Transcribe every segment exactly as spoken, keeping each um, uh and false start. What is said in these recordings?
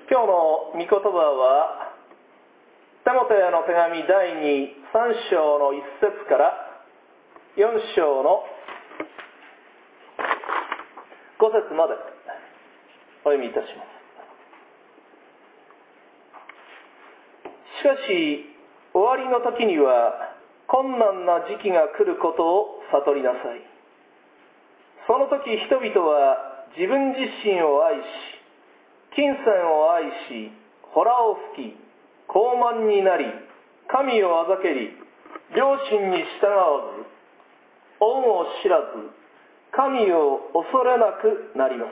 今日の御言葉はテモテへの手紙だいにさん章のいっ節からよん章のご節までお読みいたします。しかし終わりの時には困難な時期が来ることを悟りなさい。その時人々は自分自身を愛し、金銭を愛し、ほらを吹き、傲慢になり、神をあざけり、良心に従わず、恩を知らず、神を恐れなくなります。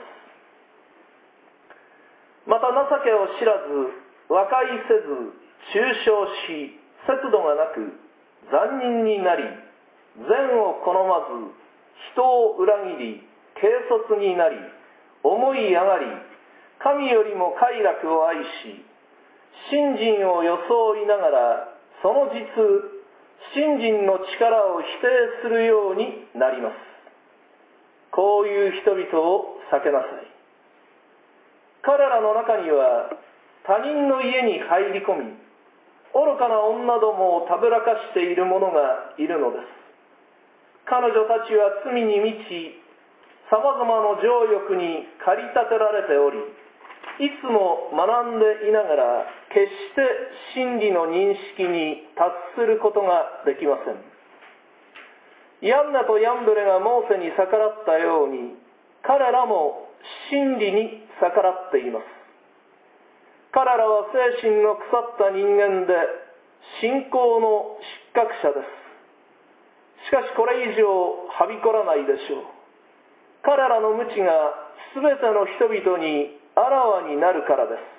また情けを知らず、和解せず、中傷し、節度がなく、残忍になり、善を好まず、人を裏切り、軽率になり、思い上がり、神よりも快楽を愛し、信心を装いながら、その実、信心の力を否定するようになります。こういう人々を避けなさい。彼らの中には、他人の家に入り込み、愚かな女どもをたぶらかしている者がいるのです。彼女たちは罪に満ち、さまざまな情欲に駆り立てられており、いつも学んでいながら決して真理の認識に達することができません。ヤンナとヤンブレがモーセに逆らったように、彼らも真理に逆らっています。彼らは精神の腐った人間で信仰の失格者です。しかしこれ以上はびこらないでしょう。彼らの無知がすべての人々にあらわになるからです。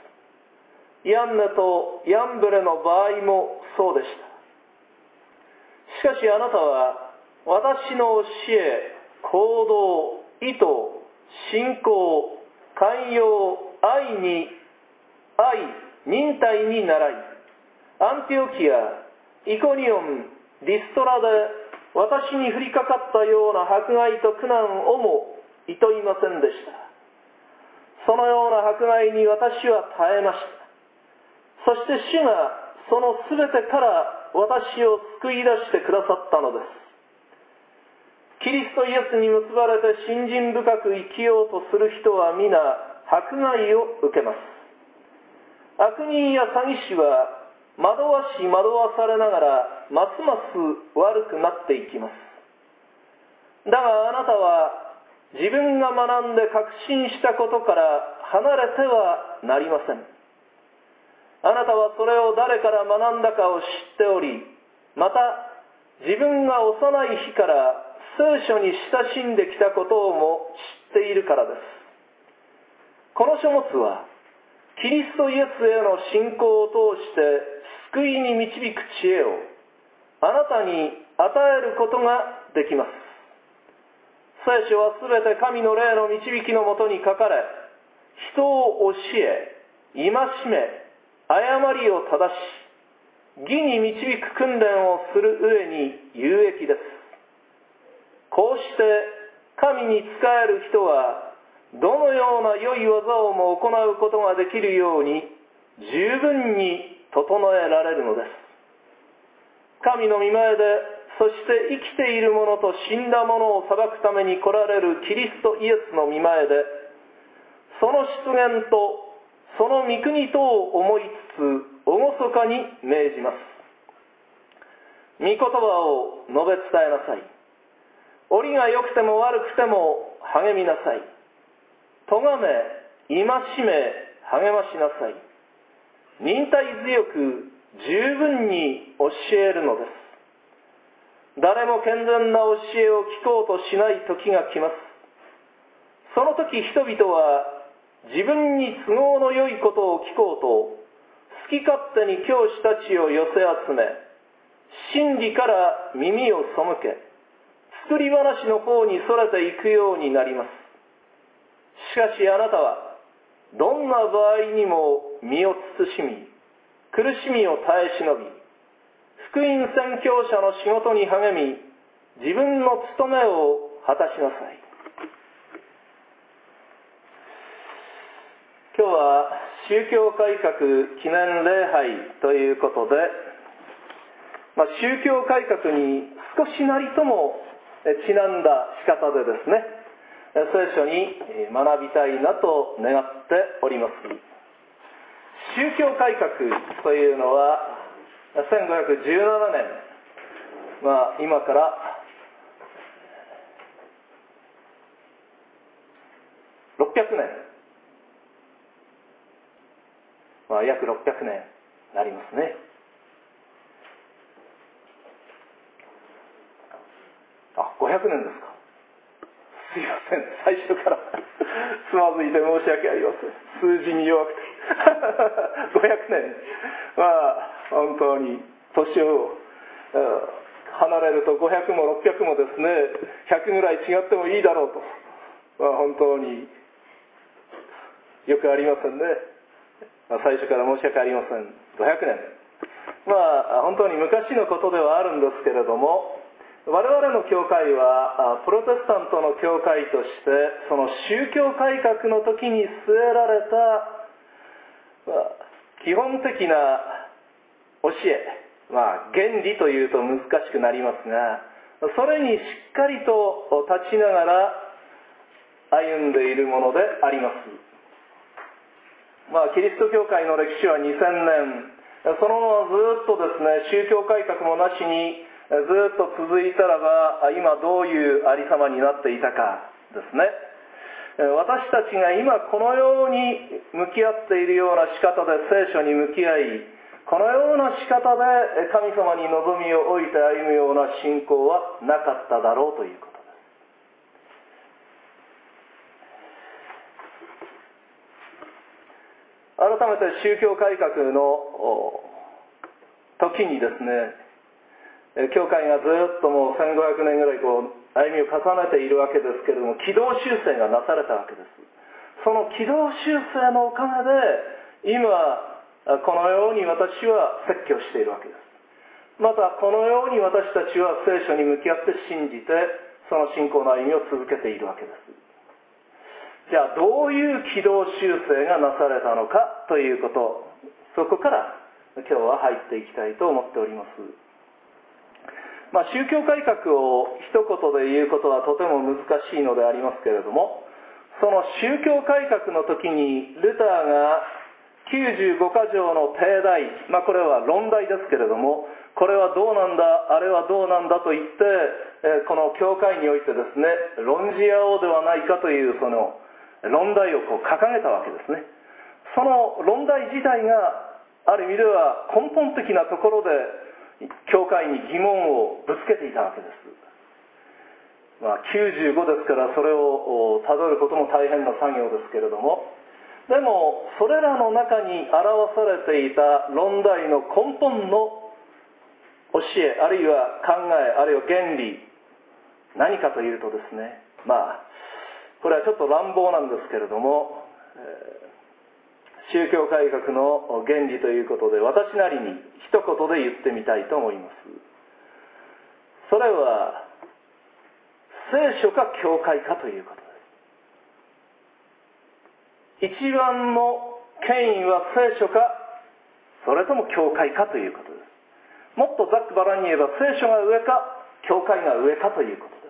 ヤンネとヤンブレの場合もそうでした。しかしあなたは私の教え、行動、意図、信仰、寛容、愛に愛、忍耐に倣い、アンティオキア、イコニオン、リストラで私に降りかかったような迫害と苦難をもいといませんでした。そのような迫害に私は耐えました。そして主がそのすべてから私を救い出してくださったのです。キリストイエスに結ばれて信心深く生きようとする人は皆迫害を受けます。悪人や詐欺師は惑わし惑わされながらますます悪くなっていきます。だがあなたは自分が学んで確信したことから離れてはなりません。あなたはそれを誰から学んだかを知っており、また自分が幼い日から聖書に親しんできたことをも知っているからです。この書物はキリストイエスへの信仰を通して救いに導く知恵をあなたに与えることができます。聖書はすべて神の霊の導きのもとに書かれ、人を教え、戒め、誤りを正し、義に導く訓練をする上に有益です。こうして神に仕える人はどのような良い技をも行うことができるように十分に整えられるのです。神の御前で、そして生きている者と死んだ者を裁くために来られるキリストイエスの御前で、その出現とその御国とを思いつつ厳かに命じます。御言葉を述べ伝えなさい。折が良くても悪くても励みなさい。咎め、戒め、励ましなさい。忍耐強く十分に教えるのです。誰も健全な教えを聞こうとしない時が来ます。その時人々は自分に都合の良いことを聞こうと好き勝手に教師たちを寄せ集め、真理から耳を背け、作り話の方にそれていくようになります。しかしあなたはどんな場合にも身を慎み、苦しみを耐え忍び、福音宣教者の仕事に励み、自分の務めを果たしなさい。 今日は宗教改革記念礼拝ということで、まあ、宗教改革に少しなりともちなんだ仕方でですね、聖書に学びたいなと願っております。宗教改革というのはせんごひゃくじゅうななねん、まあ、今からろっぴゃくねん、まあ、約ろっぴゃくねんになりますね。あ、ごひゃくねんですか。すいません、最初からつまずいて申し訳ありません。数字に弱くてごひゃくねん、まあ本当に年を離れるとごひゃくもろっぴゃくもですね、ひゃくぐらい違ってもいいだろうと、まあ、本当によくありませんね。まあ、最初から申し訳ありません。ごひゃくねん、まあ本当に昔のことではあるんですけれども、我々の教会はプロテスタントの教会として、その宗教改革の時に据えられた、まあ、基本的な教え、まあ、原理というと難しくなりますが、それにしっかりと立ちながら歩んでいるものであります。まあ、キリスト教会の歴史はにせんねん、そのままずっとですね、宗教改革もなしにずっと続いたらば、今どういうありさまになっていたかですね。私たちが今このように向き合っているような仕方で聖書に向き合い、このような仕方で神様に望みを置いて歩むような信仰はなかっただろうということです。改めて宗教改革の時にですね、教会がずっともうせんごひゃくねんぐらいこう歩みを重ねているわけですけれども、軌道修正がなされたわけです。その軌道修正のおかげで今このように私は説教しているわけです。またこのように私たちは聖書に向き合って信じて、その信仰の歩みを続けているわけです。じゃあどういう軌道修正がなされたのかということ、そこから今日は入っていきたいと思っております。まあ、宗教改革を一言で言うことはとても難しいのでありますけれども、その宗教改革の時にルターがきゅうじゅうごか条の定題、まあ、これは論題ですけれども、これはどうなんだ、あれはどうなんだと言って、この教会においてですね、論じ合おうではないかというその論題をこう掲げたわけですね。その論題自体がある意味では根本的なところで教会に疑問をぶつけていたわけです。まあ、きゅうじゅうごですからそれをたどることも大変な作業ですけれども、でもそれらの中に表されていた論題の根本の教え、あるいは考え、あるいは原理、何かというとですね、まあこれはちょっと乱暴なんですけれども、えー宗教改革の原理ということで、私なりに一言で言ってみたいと思います。それは聖書か教会かということです。一番の権威は聖書か、それとも教会かということです。もっとざっくばらんに言えば、聖書が上か教会が上かということです。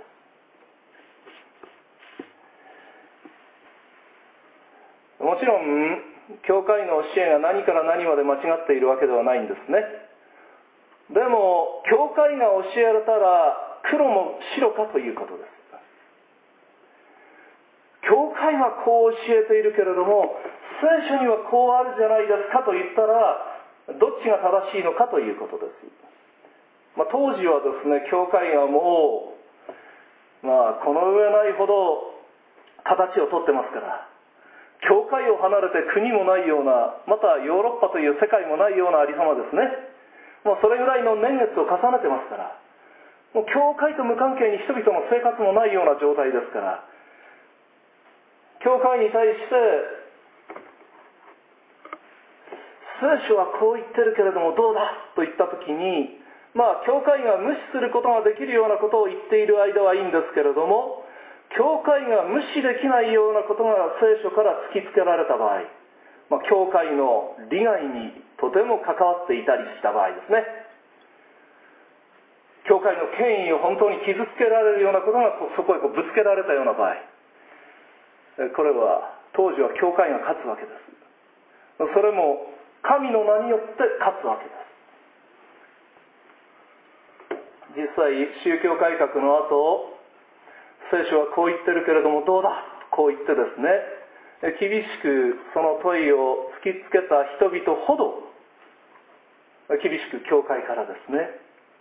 もちろん教会の教えが何から何まで間違っているわけではないんですね。でも教会が教えられたら黒も白かということです。教会はこう教えているけれども、聖書にはこうあるじゃないですかと言ったら、どっちが正しいのかということです。まあ、当時はですね、教会がもう、まあ、この上ないほど形をとってますから、教会を離れて国もないような、またヨーロッパという世界もないようなありさまですね。もうそれぐらいの年月を重ねてますから、もう教会と無関係に人々の生活もないような状態ですから、教会に対して聖書はこう言ってるけれどもどうだと言ったときに、まあ教会が無視することができるようなことを言っている間はいいんですけれども、教会が無視できないようなことが聖書から突きつけられた場合、 まあ、教会の利害にとても関わっていたりした場合ですね。教会の権威を本当に傷つけられるようなことがそこへこうぶつけられたような場合、これは当時は教会が勝つわけです。それも神の名によって勝つわけです。実際宗教改革の後、聖書はこう言ってるけれどもどうだ、こう言ってですね、厳しくその問いを突きつけた人々ほど厳しく教会からですね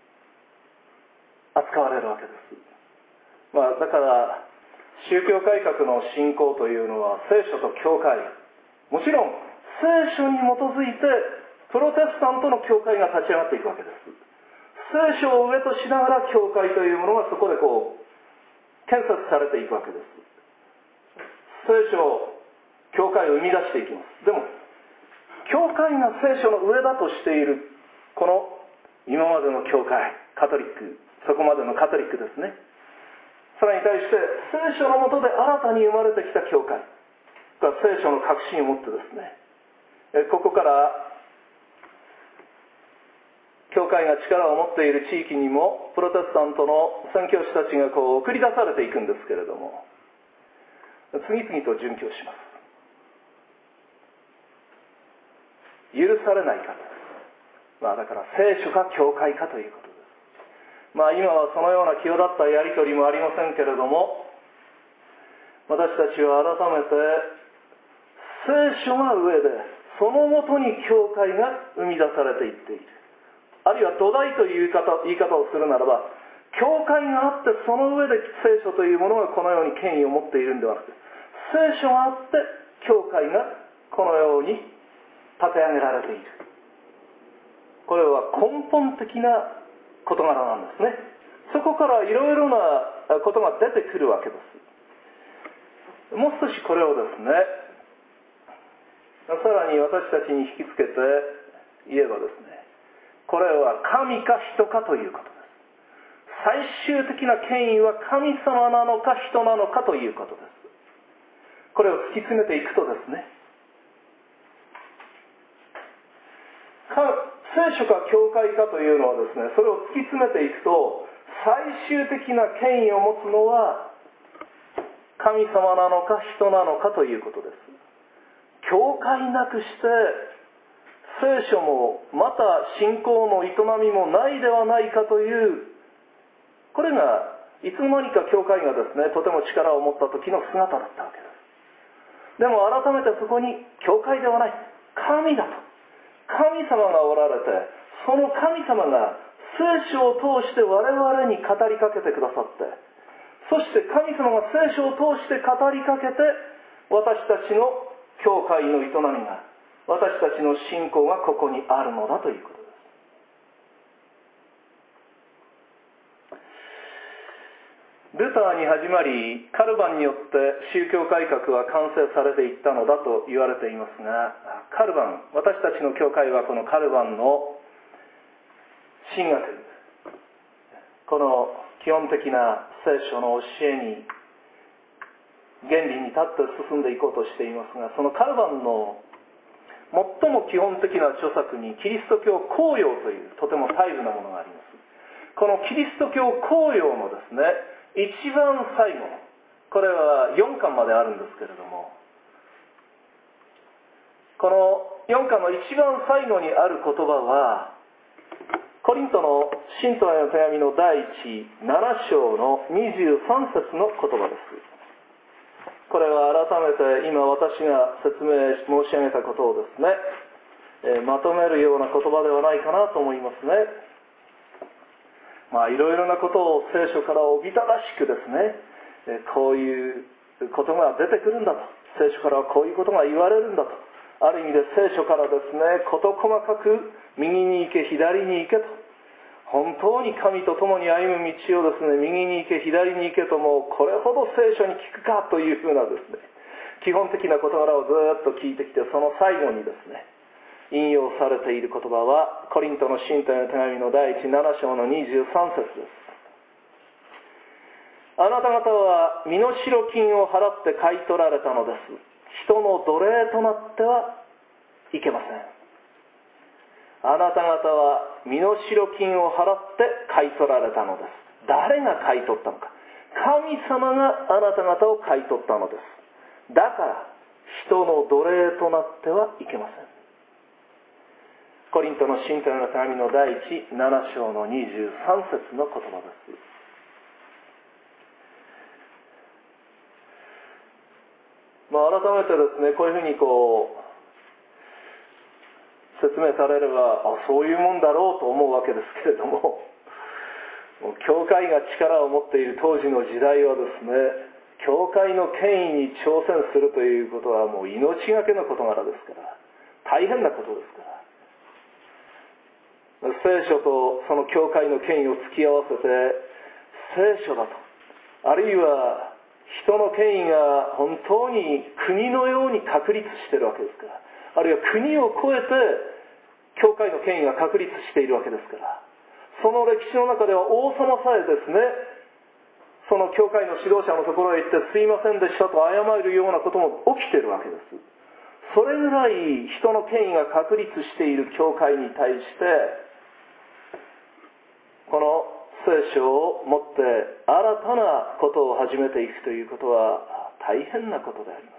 扱われるわけです。まあ、だから宗教改革の進行というのは聖書と教会、もちろん聖書に基づいてプロテスタントの教会が立ち上がっていくわけです。聖書を上としながら教会というものがそこでこう建設されていくわけです。聖書教会を生み出していきます。でも教会が聖書の上だとしているこの今までの教会、カトリック、そこまでのカトリックですね、それに対して聖書の下で新たに生まれてきた教会が聖書の確信を持ってですね、ここから教会が力を持っている地域にもプロテスタントの宣教師たちがこう送り出されていくんですけれども、次々と殉教します。許されないからです。まあだから聖書か教会かということです。まあ今はそのような際立ったやり取りもありませんけれども、私たちは改めて聖書が上でそのもとに教会が生み出されていっている。あるいは土台という言い方、言い方をするならば、教会があってその上で聖書というものがこのように権威を持っているんではなくて、聖書があって教会がこのように立て上げられている。これは根本的な事柄なんですね。そこからいろいろなことが出てくるわけです。もう少しこれをですね、さらに私たちに引きつけて言えばですね、これは神か人かということです。最終的な権威は神様なのか人なのかということです。これを突き詰めていくとですね、聖書か教会かというのはですね、それを突き詰めていくと、最終的な権威を持つのは神様なのか人なのかということです。教会なくして聖書もまた信仰の営みもないではないかという、これがいつの間にか教会がですね、とても力を持った時の姿だったわけです。でも改めてそこに教会ではない、神だと、神様がおられて、その神様が聖書を通して我々に語りかけてくださって、そして神様が聖書を通して語りかけて、私たちの教会の営みが、私たちの信仰がここにあるのだということです。ルターに始まり、カルバンによって宗教改革は完成されていったのだと言われていますが、カルバン、私たちの教会はこのカルバンの神学、この基本的な聖書の教えに原理に立って進んでいこうとしていますが、そのカルバンの最も基本的な著作にキリスト教公用というとても細部なものがあります。このキリスト教公用のですね、一番最後、これはよんかんまであるんですけれども、このよんかんの一番最後にある言葉は、コリントの信徒への手紙の第一なな章のにじゅうさん節の言葉です。これは改めて今私が説明申し上げたことをですね、えー、まとめるような言葉ではないかなと思いますね。まあいろいろなことを聖書からおびただしくですね、えー、こういうことが出てくるんだと、聖書からはこういうことが言われるんだと、ある意味で聖書からですね、事細かく右に行け左に行けと、本当に神と共に歩む道をですね、右に行け左に行けと、もうこれほど聖書に聞くかというふうなですね、基本的な事柄をずっと聞いてきて、その最後にですね、引用されている言葉はコリントの信徒への手紙の第一なな章のにじゅうさん節です。あなた方は身代金を払って買い取られたのです。人の奴隷となってはいけません。あなた方は身代金を払って買い取られたのです。誰が買い取ったのか。神様があなた方を買い取ったのです。だから人の奴隷となってはいけません。コリントの信徒への手紙の第一なな章のにじゅうさん節の言葉です。まあ、改めてですね、こういうふうにこう説明されれば、あ、そういうもんだろうと思うわけですけれども、教会が力を持っている当時の時代はですね、教会の権威に挑戦するということはもう命がけの事柄ですから、大変なことですから、聖書とその教会の権威を突き合わせて、聖書だと、あるいは人の権威が本当に国のように確立しているわけですから、あるいは国を超えて教会の権威が確立しているわけですから、その歴史の中では王様さえですね、その教会の指導者のところへ行ってすいませんでしたと謝るようなことも起きているわけです。それぐらい人の権威が確立している教会に対して、この聖書をもって新たなことを始めていくということは大変なことであります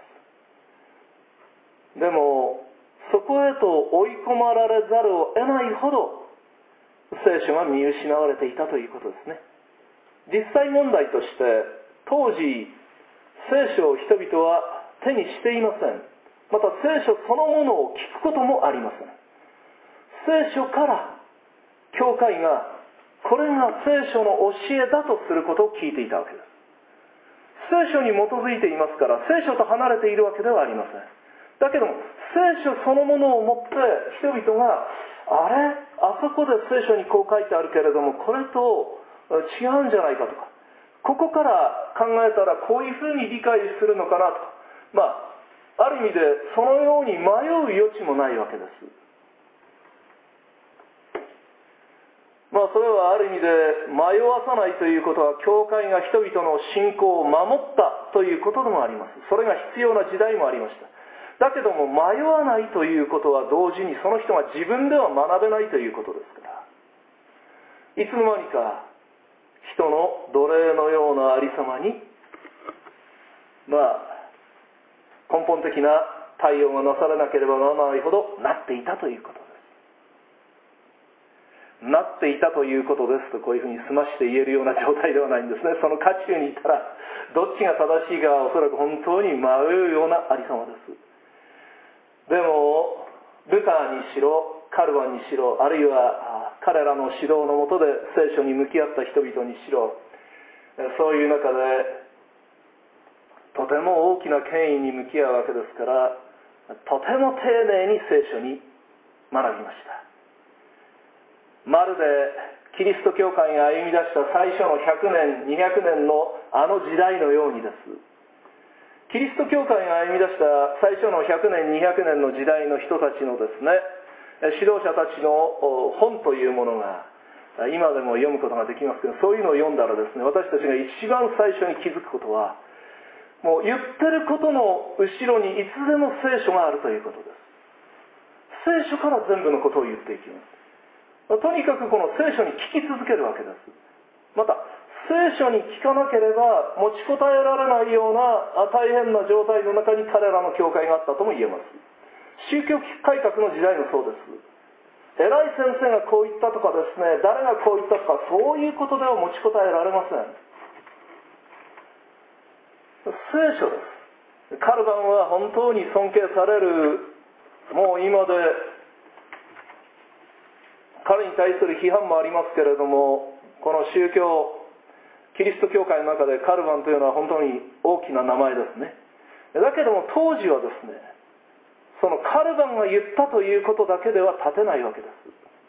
。でもそこへと追い込まれざるを得ないほど聖書が見失われていたということですね。実際問題として当時聖書を人々は手にしていません。また聖書そのものを聞くこともありません。聖書から教会がこれが聖書の教えだとすることを聞いていたわけです。聖書に基づいていますから聖書と離れているわけではありません。だけども聖書そのものをもって人々があれあそこで聖書にこう書いてあるけれどもこれと違うんじゃないかとか、ここから考えたらこういうふうに理解するのかなとか、まあある意味でそのように迷う余地もないわけです。まあそれはある意味で迷わさないということは教会が人々の信仰を守ったということでもあります。それが必要な時代もありました。だけども迷わないということは同時にその人が自分では学べないということですから、いつの間にか人の奴隷のようなありさまにまあ根本的な対応がなされなければならないほどなっていたということです。なっていたということですとこういうふうに済まして言えるような状態ではないんですね。その渦中にいたらどっちが正しいかはおそらく本当に迷うようなありさまです。でもルターにしろカルバンにしろ、あるいは彼らの指導の下で聖書に向き合った人々にしろ、そういう中でとても大きな権威に向き合うわけですから、とても丁寧に聖書に学びました。まるでキリスト教会が歩み出した最初のひゃくねんにひゃくねんのあの時代のようにです。キリスト教会が歩み出した最初のひゃくねんにひゃくねんの時代の人たちのですね、指導者たちの本というものが今でも読むことができますけど、そういうのを読んだらですね、私たちが一番最初に気づくことは、もう言ってることの後ろにいつでも聖書があるということです。聖書から全部のことを言っていきます。とにかくこの聖書に聞き続けるわけです。また聖書に聞かなければ持ちこたえられないような大変な状態の中に彼らの教会があったとも言えます。宗教改革の時代もそうです。偉い先生がこう言ったとかですね、誰がこう言ったとか、そういうことでは持ちこたえられません。聖書です。カルバンは本当に尊敬される、もう今で彼に対する批判もありますけれども、この宗教キリスト教会の中でカルバンというのは本当に大きな名前ですね。だけども当時はですね、そのカルバンが言ったということだけでは立てないわけです。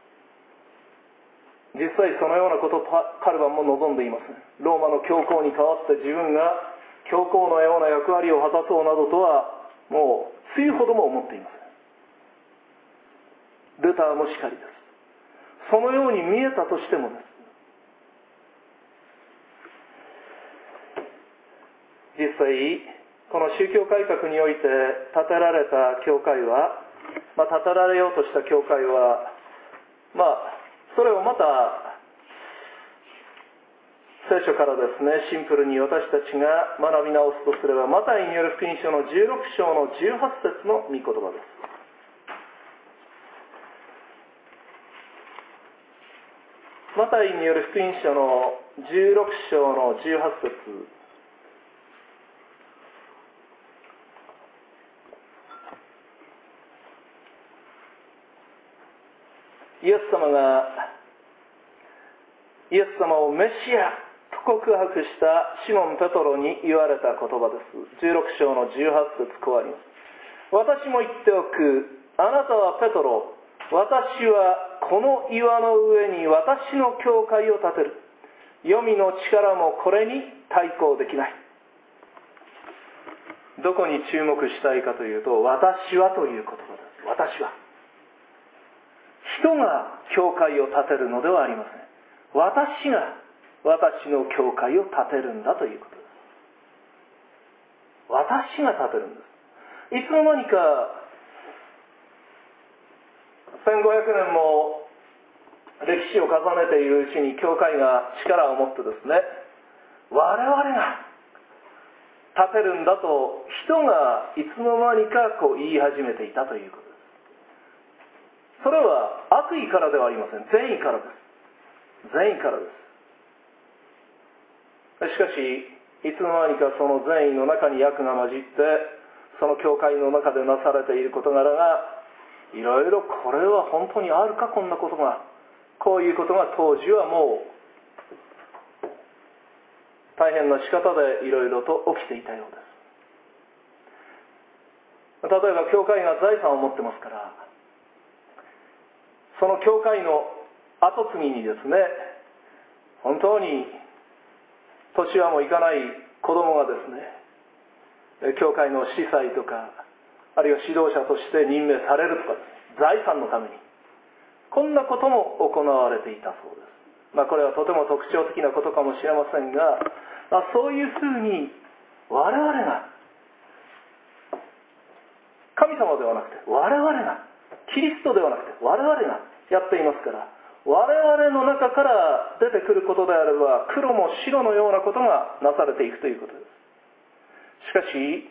実際そのようなことをカルバンも望んでいません。ローマの教皇に代わって自分が教皇のような役割を果たそうなどとはもうつゆほども思っていません。ルターもしかりです。そのように見えたとしてもです。実際この宗教改革において建てられた教会はまあ、建てられようとした教会は、まあ、それをまた聖書からですね、シンプルに私たちが学び直すとすれば、マタイによる福音書のじゅうろく章のじゅうはち節の御言葉です。マタイによる福音書のじゅうろく章のじゅうはち節。イエス様がイエス様をメシアと告白したシモン・ペトロに言われた言葉です。じゅうろく章のじゅうはち節こうあります。私も言っておく。あなたはペトロ。私はこの岩の上に私の教会を建てる。黄泉の力もこれに対抗できない。どこに注目したいかというと、私はという言葉です。私は。人が教会を建てるのではありません。私が私の教会を建てるんだということです。私が建てるんです。いつの間にかせんごひゃくねんも歴史を重ねているうちに教会が力を持ってですね、我々が建てるんだと人がいつの間にかこう言い始めていたということです。それは悪意からではありません。善意からです。善意からです。しかしいつの間にかその善意の中に悪が混じって、その教会の中でなされている事柄がいろいろ、これは本当にあるか、こんなことが、こういうことが当時はもう大変な仕方でいろいろと起きていたようです。例えば教会が財産を持ってますから、その教会の後継ぎにですね、本当に年はもういかない子供がですね、教会の司祭とか、あるいは指導者として任命されるとかです、財産のためにこんなことも行われていたそうです。まあこれはとても特徴的なことかもしれませんが、まあ、そういうふうに我々が、神様ではなくて我々が、キリストではなくて我々がやっていますから、我々の中から出てくることであれば黒も白のようなことがなされていくということです。しかし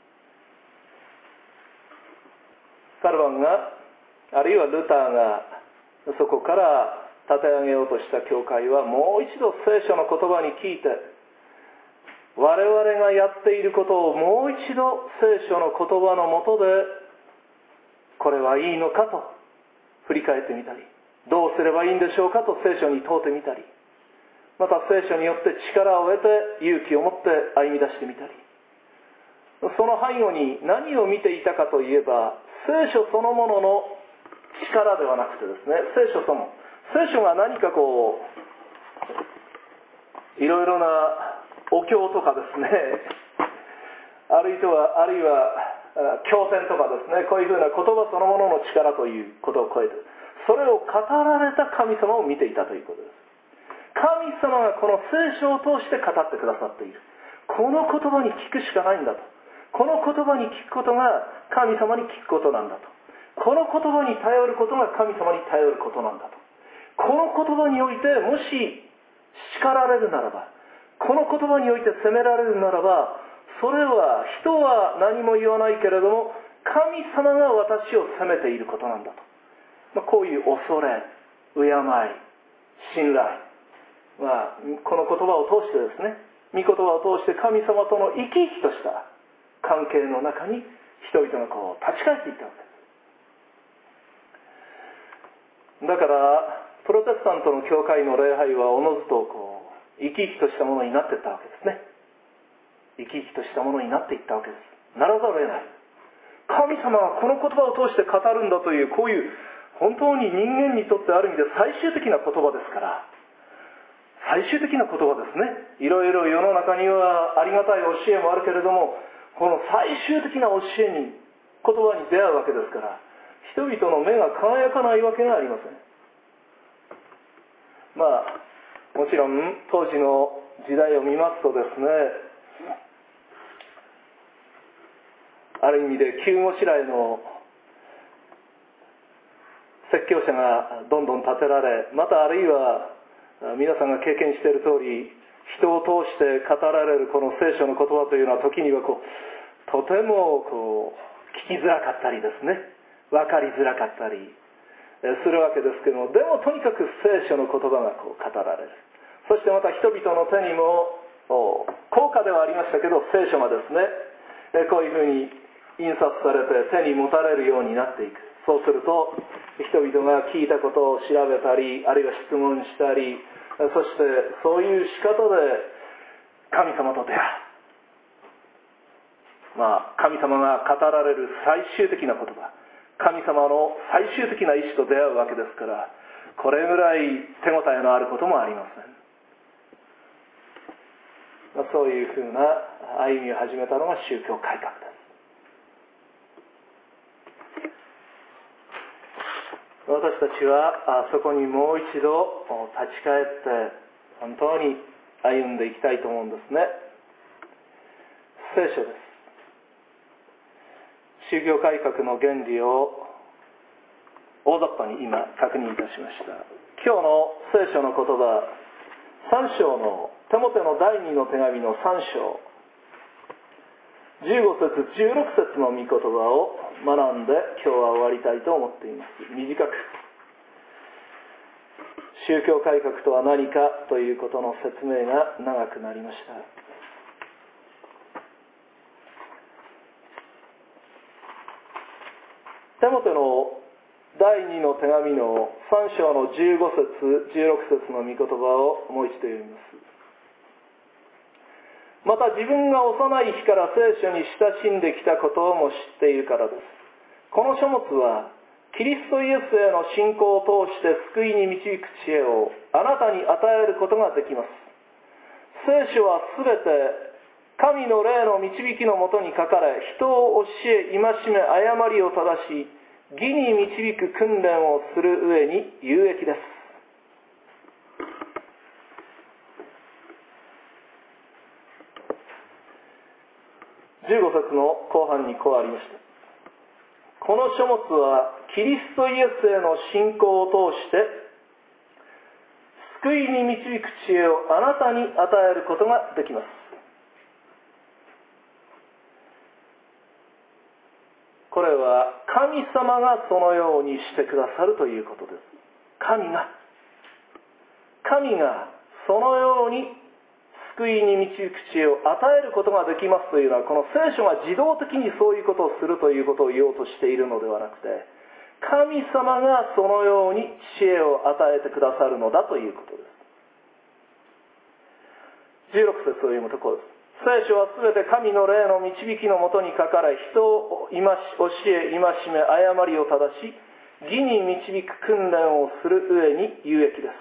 カルバンが、あるいはルターがそこから立て上げようとした教会は、もう一度聖書の言葉に聞いて、我々がやっていることをもう一度聖書の言葉のもとで、これはいいのかと振り返ってみたり、どうすればいいんでしょうかと聖書に問うてみたり、また聖書によって力を得て勇気を持って歩み出してみたり、その背後に何を見ていたかといえば、聖書そのものの力ではなくてですね、聖書その聖書が何かこういろいろなお経とかですね、あるいはあるいは経典とかですね、こういうふうな言葉そのものの力ということを超えて、それを語られた神様を見ていたということです。神様がこの聖書を通して語ってくださっている。この言葉に聞くしかないんだと。この言葉に聞くことが神様に聞くことなんだと。この言葉に頼ることが神様に頼ることなんだと。この言葉においてもし叱られるならば、この言葉において責められるならば、それは人は何も言わないけれども神様が私を責めていることなんだと。まあ、こういう恐れ、敬い、信頼、まあ、この言葉を通してですね、御言葉を通して神様との生き生きとした関係の中に人々がこう立ち返っていったわけです。だからプロテスタントの教会の礼拝はおのずとこう生き生きとしたものになっていったわけですね。生き生きとしたものになっていったわけです。ならざるを得ない。神様はこの言葉を通して語るんだという、こういう本当に人間にとってある意味で最終的な言葉ですから、最終的な言葉ですね。いろいろ世の中にはありがたい教えもあるけれども、この最終的な教えに、言葉に出会うわけですから、人々の目が輝かないわけがありません。まあもちろん当時の時代を見ますとですね、ある意味で急ごしらえの説教者がどんどん立てられ、またあるいは皆さんが経験している通り、人を通して語られるこの聖書の言葉というのは時にはこうとてもこう聞きづらかったりですね、分かりづらかったりするわけですけども、でもとにかく聖書の言葉がこう語られる。そしてまた人々の手にも高価ではありましたけど、聖書がですね、こういうふうに印刷されて手に持たれるようになっていく。そうすると人々が聞いたことを調べたり、あるいは質問したり、そしてそういう仕方で神様と出会う。まあ神様が語られる最終的な言葉、神様の最終的な意志と出会うわけですから、これぐらい手応えのあることもありません。そういうふうな歩みを始めたのが宗教改革です。私たちはそこにもう一度立ち返って本当に歩んでいきたいと思うんですね。聖書です。宗教改革の原理を大雑把に今確認いたしました。今日の聖書の言葉、さん章のテモテの第二の手紙のさん章、じゅうご節じゅうろく節の御言葉を学んで今日は終わりたいと思っています。短く宗教改革とは何かということの説明が長くなりました。テモテの第二の手紙のさん章のじゅうご節じゅうろく節の御言葉をもう一度読みます。また自分が幼い日から聖書に親しんできたことをも知っているからです。この書物はキリストイエスへの信仰を通して救いに導く知恵をあなたに与えることができます。聖書はすべて神の霊の導きのもとに書かれ、人を教え、戒め、誤りを正し、義に導く訓練をする上に有益です。じゅうご節の後半にこうありました。この書物はキリストイエスへの信仰を通して救いに導く知恵をあなたに与えることができます。これは神様がそのようにしてくださるということです。神が神がそのように救いに導く知恵を与えることができますというのは、この聖書が自動的にそういうことをするということを言おうとしているのではなくて、神様がそのように知恵を与えてくださるのだということです。じゅうろく節を読むとこうです。聖書はすべて神の霊の導きのもとに書かれ、人を教え、戒め、誤りを正し、義に導く訓練をする上に有益です。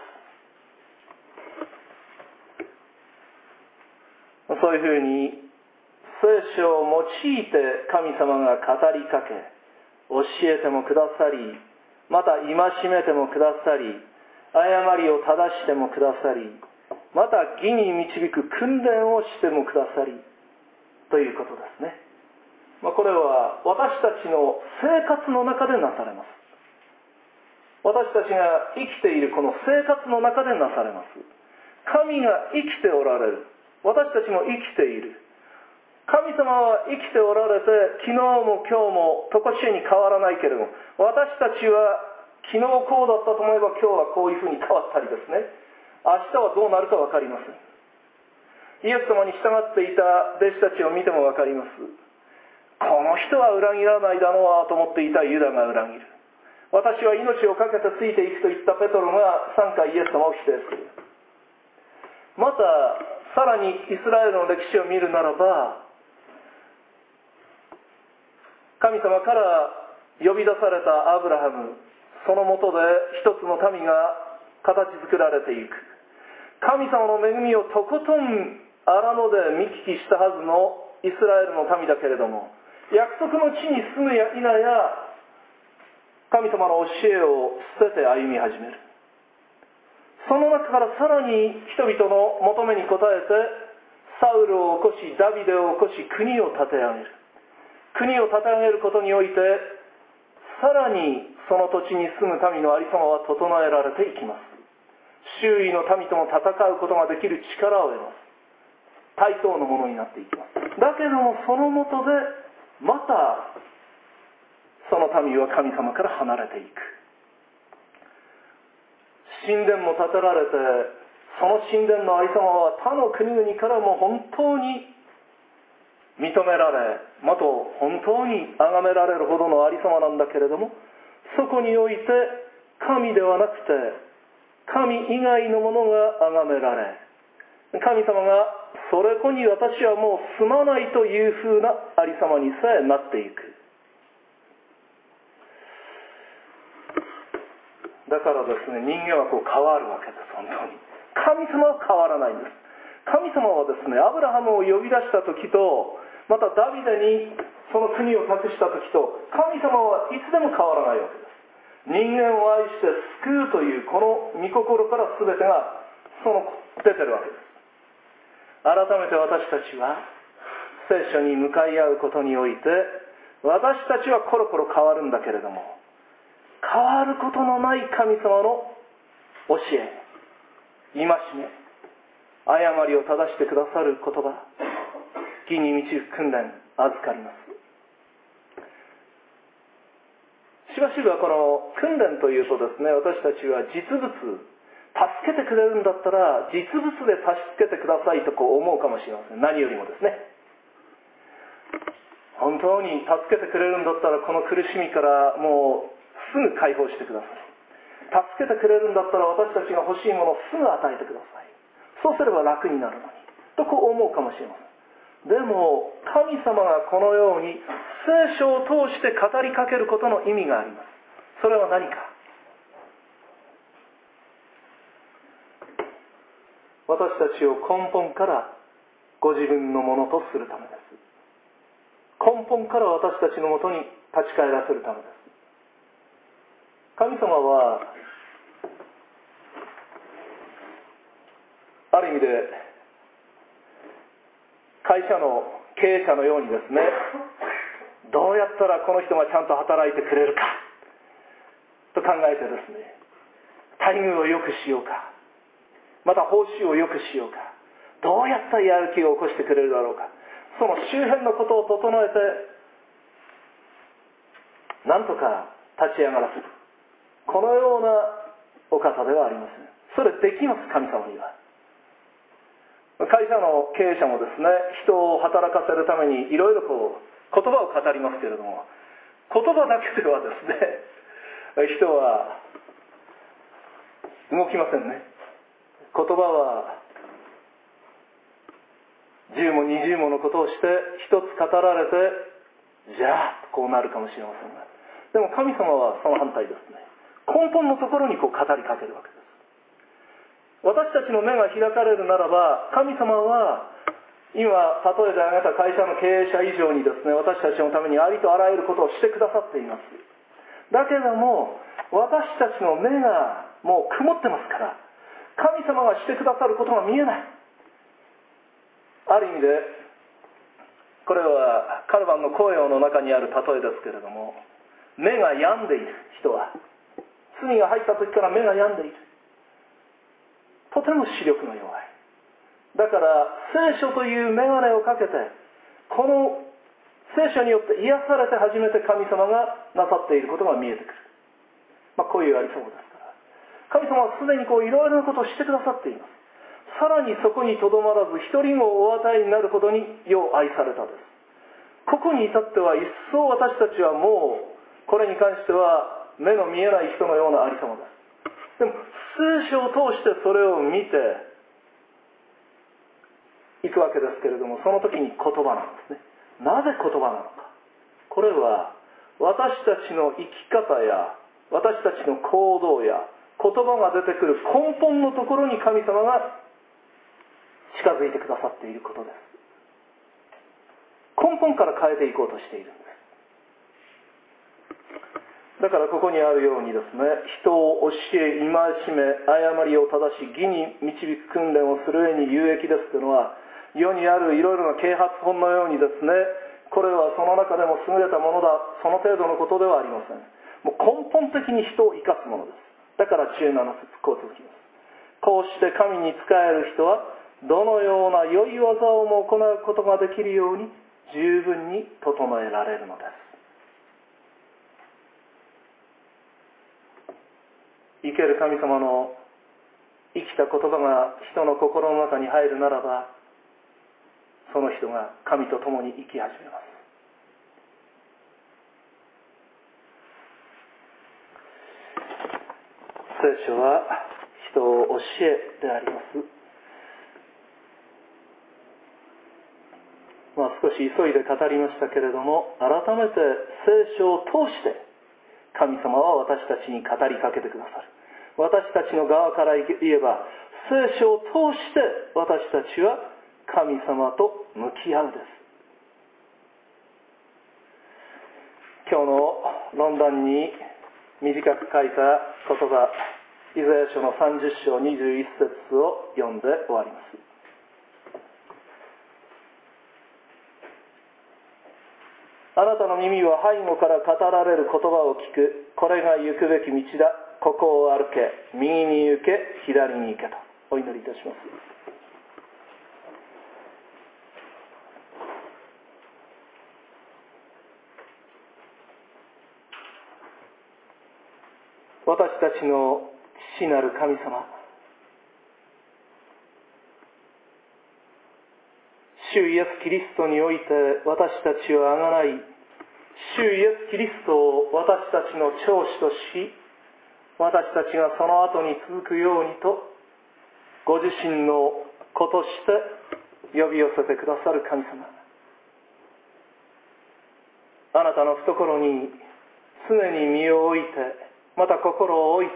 そういうふうに聖書を用いて神様が語りかけ、教えてもくださり、また戒めてもくださり、誤りを正してもくださり、また義に導く訓練をしてもくださりということですね。まあ、これは私たちの生活の中でなされます。私たちが生きているこの生活の中でなされます。神が生きておられる。私たちも生きている。神様は生きておられて、昨日も今日も常しえに変わらないけれども、私たちは昨日こうだったと思えば今日はこういうふうに変わったりですね、明日はどうなるか分かりません。イエス様に従っていた弟子たちを見ても分かります。この人は裏切らないだろうと思っていたユダが裏切る。私は命を懸けてついていくと言ったペトロがさんかいイエス様を否定する。またさらにイスラエルの歴史を見るならば、神様から呼び出されたアブラハム、そのもとで一つの民が形作られていく。神様の恵みをとことん荒野で見聞きしたはずのイスラエルの民だけれども、約束の地に住むや否や神様の教えを捨てて歩み始める。その中からさらに人々の求めに応えてサウルを起こし、ダビデを起こし、国を立て上げる。国を立て上げることにおいて、さらにその土地に住む民のありさまは整えられていきます。周囲の民とも戦うことができる力を得ます。対等のものになっていきます。だけどもそのもとでまたその民は神様から離れていく。神殿も建てられて、その神殿のありさまは他の国々からも本当に認められ、また本当に崇められるほどのありさまなんだけれども、そこにおいて神ではなくて神以外のものが崇められ、神様がそれこに私はもう住まないというふうなありさまにさえなっていく。だからですね、人間はこう変わるわけです。本当に神様は変わらないんです。神様はですね、アブラハムを呼び出した時と、またダビデにその国を託した時と、神様はいつでも変わらないわけです。人間を愛して救うというこの御心から全てがその出てるわけです。改めて私たちは聖書に向かい合うことにおいて、私たちはコロコロ変わるんだけれども、変わることのない神様の教え、戒め、誤りを正してくださる言葉、義に導く訓練預かります。しばしばこの訓練というとですね、私たちは実物、助けてくれるんだったら実物で助けてくださいとこう思うかもしれません。何よりもですね、本当に助けてくれるんだったらこの苦しみからもうすぐ解放してください。助けてくれるんだったら私たちが欲しいものをすぐ与えてください。そうすれば楽になるのにとこう思うかもしれません。でも神様がこのように聖書を通して語りかけることの意味があります。それは何か。私たちを根本からご自分のものとするためです。根本から私たちのもとに立ち返らせるためです。神様はある意味で会社の経営者のようにですね、どうやったらこの人がちゃんと働いてくれるかと考えてですね、待遇を良くしようか、また報酬を良くしようか、どうやったらやる気を起こしてくれるだろうか、その周辺のことを整えてなんとか立ち上がらせる、このようなお方ではありません。それできます。神様には。会社の経営者もですね、人を働かせるためにいろいろこう言葉を語りますけれども、言葉だけではですね、人は動きませんね。言葉は十も二十ものことをして一つ語られて、じゃあこうなるかもしれませんが、でも神様はその反対ですね。根本のところにこう語りかけるわけです。私たちの目が開かれるならば、神様は今例えてあげた会社の経営者以上にですね、私たちのためにありとあらゆることをしてくださっています。だけども私たちの目がもう曇ってますから、神様がしてくださることが見えない。ある意味でこれはカルバンの紅葉の中にある例えですけれども、目が病んでいる人は、罪が入った時から目が病んでいる。とても視力が弱い。だから聖書という眼鏡をかけて、この聖書によって癒されて初めて神様がなさっていることが見えてくる。まあこういうありそうですから、神様はすでにこういろいろなことをしてくださっています。さらにそこにとどまらず、一人もお与えになるほどによう愛されたです。ここに至っては一層私たちはもうこれに関しては目の見えない人のようなありさまです。でも聖書を通してそれを見ていくわけですけれども、その時に言葉なんですね。なぜ言葉なのか。これは私たちの生き方や私たちの行動や言葉が出てくる根本のところに神様が近づいてくださっていることです。根本から変えていこうとしているんです。だからここにあるようにですね、人を教え、戒め、誤りを正し、義に導く訓練をする上に有益ですというのは、世にあるいろいろな啓発本のようにですね、これはその中でも優れたものだ、その程度のことではありません。 もう根本的に人を生かすものです。だからじゅうなな節こう続きます。こうして神に仕える人はどのような良い技をも行うことができるように十分に整えられるのです。生ける神様の生きた言葉が人の心の中に入るならば、その人が神と共に生き始めます。聖書は人を教えであります。まあ、少し急いで語りましたけれども、改めて聖書を通して神様は私たちに語りかけてくださる。私たちの側から言えば、聖書を通して私たちは神様と向き合うです。今日の論壇に短く書いた言葉、イザヤ書のさんじゅっ章にじゅういち節を読んで終わります。あなたの耳は背後から語られる言葉を聞く。これが行くべき道だ。ここを歩け。右に行け。左に行けとお祈りいたします。私たちの父なる神様、主イエス・キリストにおいて私たちをあがない、主イエス・キリストを私たちの長子とし、私たちがその後に続くようにと、ご自身の子として呼び寄せてくださる神様、あなたの懐に常に身を置いて、また心を置いて、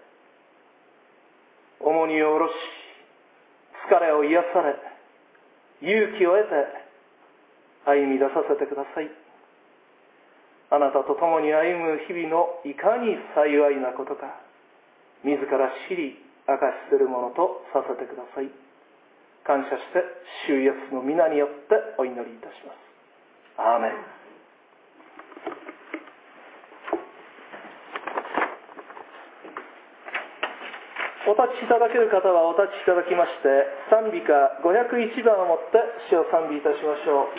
重荷を下ろし、疲れを癒され、勇気を得て歩み出させてください。あなたと共に歩む日々のいかに幸いなことか、自ら知り明かしするものとさせてください。感謝して主イエスの皆によってお祈りいたします。アーメン。お立ちいただける方はお立ちいただきまして、賛美歌ごひゃくいちばんをもって主を賛美いたしましょう。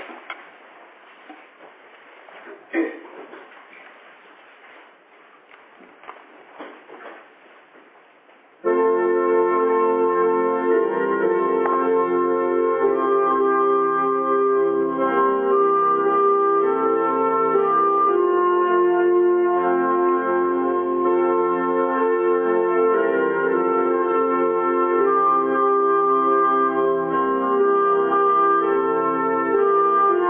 「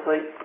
い